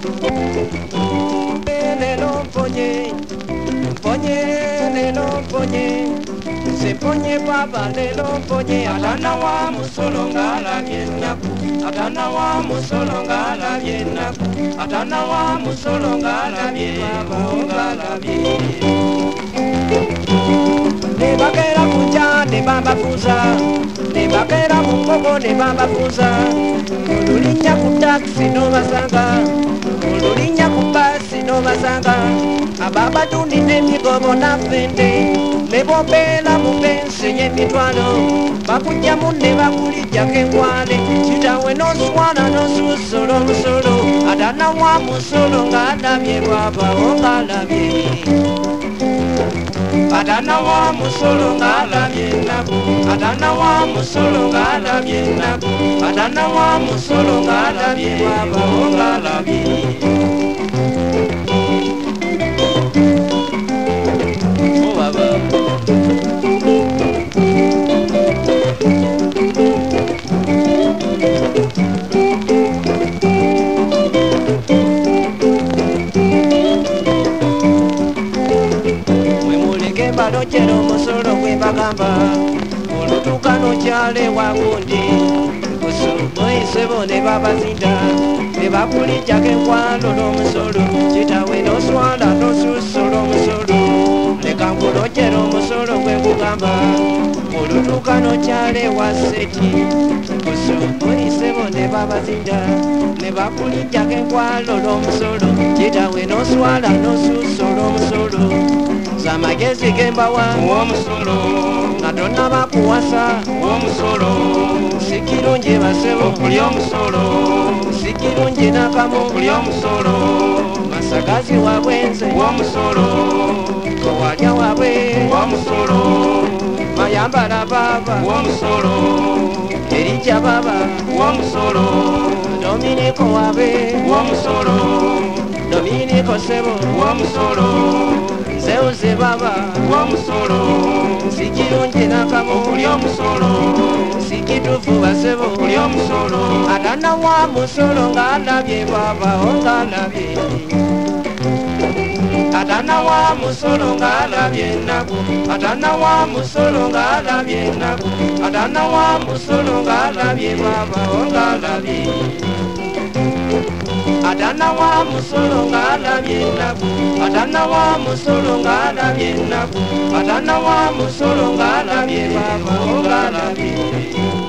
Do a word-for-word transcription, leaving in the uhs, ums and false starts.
Lelo mponye, mponye, lelo mponye, se mponye baba lelo mponye. Atana wa musolo ngala byenaku, atana wa musolo ngala byenaku, atana wa musolo ngala bye baba ngala bye. Ne bakera kunja ne baba fuza, ne bakera mungogo ne baba fuza. Ululinya ku taxi no basanga, ululinya ku basi no basanga. Ababa tundi ne migobo na fende, ne bombela mupense ye mitwalo. Bakuja munne bakulija kengwale, chitawe no swana no susolo musolo. Atana wa musolo ngala bye baba ngala bye. Atana wa musolo ngala byenaku, atana wa musolo ngala byenaku, atana wa musolo ngala bye baba ngala bye. Oh baba. Balo chero musolo kwe bagamba, olutukano chale wagundi. Kusubo isebo ne babazinda, ne bakulija kenkwalo no musolo. Chitawe no swala no susolo musolo. Ne kangulo chero musolo kwe kugamba, olutukano chale waseti. Kusubo isebo ne babazinda, ne bakulija kenkwalo no musolo. Chitawe no swala no susolo musolo. Zamagezi gembawa uwo musolo, Katonda bakuwasa uwo musolo. Sikirungi basebo okulya omusolo, sikirungi nakamu okulya omusolo. Masagazi wabwenze uwo musolo, kowalya wabwe uwo musolo. Mayambala baba uwo musolo, Erija baba uwo musolo. Dominiko wabe uwo musolo, Dominiko sebo uwo musolo. Zeuze baba uwo musolo, sikirungi nakamu okulya omusolo. Sikitufu basebo okulya omusolo. Atana wa musolo ngalabye baba ongalabye. Atana wa musolo ngalabye naku, atana wa musolo ngalabye naku, atana wa musolo ngalabye baba ongalabye. Atana wa musolo ngalabye naku, atana wa musolo ngalabye naku, atana wa musolo ngalabye baba ongalabye.